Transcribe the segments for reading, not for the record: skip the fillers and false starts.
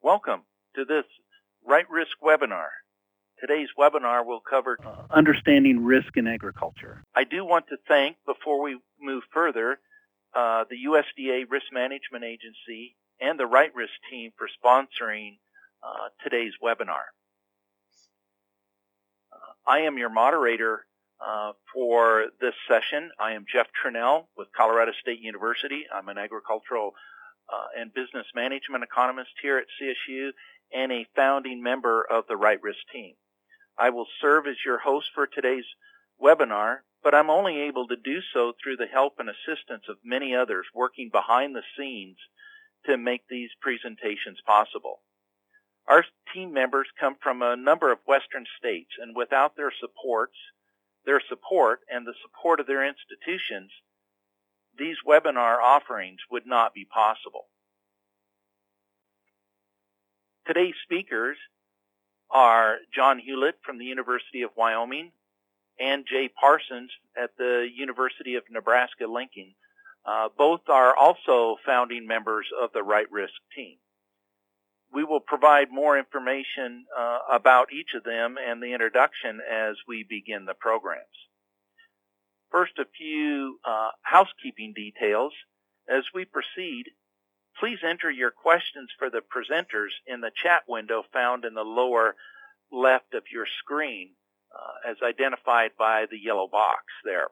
Welcome to this Right Risk webinar. Today's webinar will cover understanding risk in agriculture. I do want to thank, before we move further, the USDA Risk Management Agency and the Right Risk team for sponsoring today's webinar. I am your moderator for this session. I am Jeff Trinnell with Colorado State University. I'm an agricultural and business management economist here at CSU and a founding member of the Right Risk team. I will serve as your host for today's webinar, but I'm only able to do so through the help and assistance of many others working behind the scenes to make these presentations possible. Our team members come from a number of Western states, and without their support and the support of their institutions, these webinar offerings would not be possible. Today's speakers are John Hewlett from the University of Wyoming and Jay Parsons at the University of Nebraska-Lincoln. Both are also founding members of the Right Risk team. We will provide more information about each of them and the introduction as we begin the programs. First, a few housekeeping details. As we proceed, please enter your questions for the presenters in the chat window found in the lower left of your screen, as identified by the yellow box there.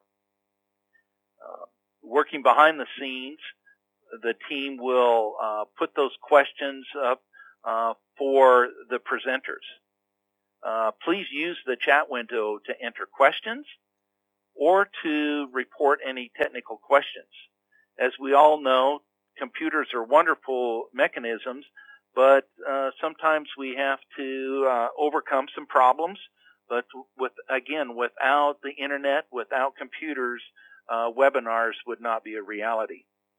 Working behind the scenes, the team will put those questions up for the presenters. Please use the chat window to enter questions or to report any technical questions. As we all know, computers are wonderful mechanisms, but sometimes we have to overcome some problems. But without the internet, without computers, webinars would not be a reality.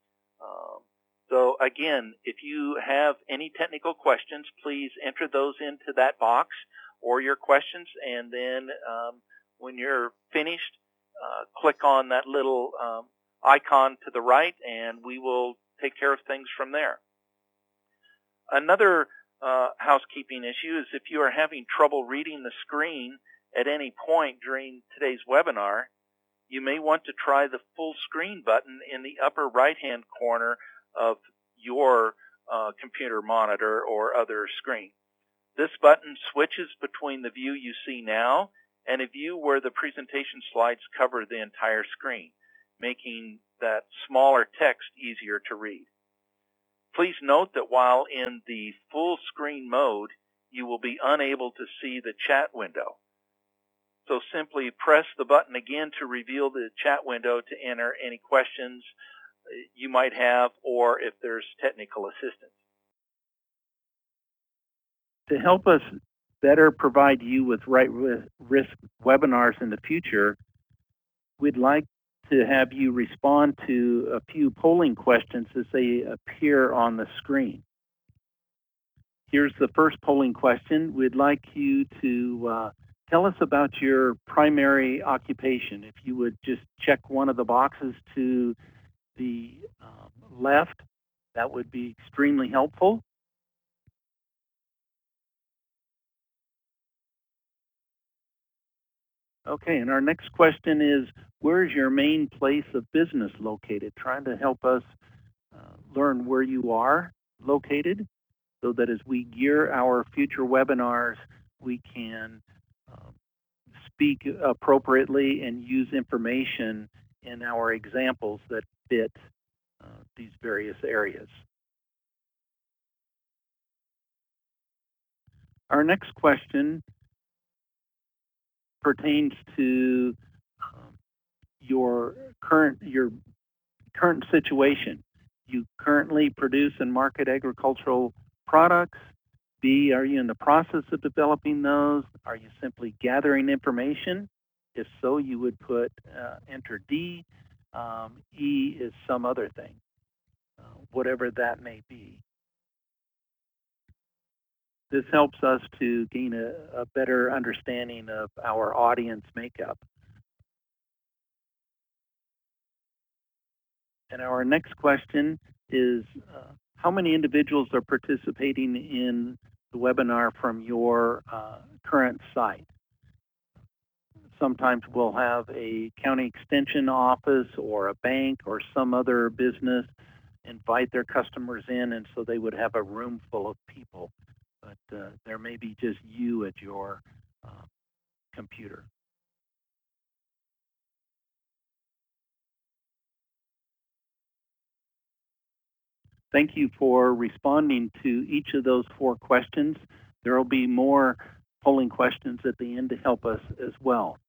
So again, if you have any technical questions, please enter those into that box or your questions, and then when you're finished, click on that little icon to the right, and we will take care of things from there. Another housekeeping issue is if you are having trouble reading the screen at any point during today's webinar, you may want to try the full screen button in the upper right-hand corner of your computer monitor or other screen. This button switches between the view you see now and a view where the presentation slides cover the entire screen, making that smaller text easier to read. Please note that while in the full screen mode, you will be unable to see the chat window. So simply press the button again to reveal the chat window to enter any questions you might have or if there's technical assistance. To help us better provide you with Right Risk webinars in the future, we'd like to have you respond to a few polling questions as they appear on the screen. Here's the first polling question. We'd like you to tell us about your primary occupation. If you would just check one of the boxes to the left, that would be extremely helpful. Okay, and our next question is, where's your main place of business located? Trying to help us learn where you are located so that as we gear our future webinars, we can speak appropriately and use information in our examples that fit these various areas. Our next question pertains to your current situation. You currently produce and market agricultural products. B, are you in the process of developing those? Are you simply gathering information? If so, you would put enter D. E is some other thing, whatever that may be. This helps us to gain a better understanding of our audience makeup. And our next question is, how many individuals are participating in the webinar from your current site? Sometimes we'll have a county extension office or a bank or some other business invite their customers in, and so they would have a room full of people. But there may be just you at your computer. Thank you for responding to each of those 4 questions. There will be more polling questions at the end to help us as well.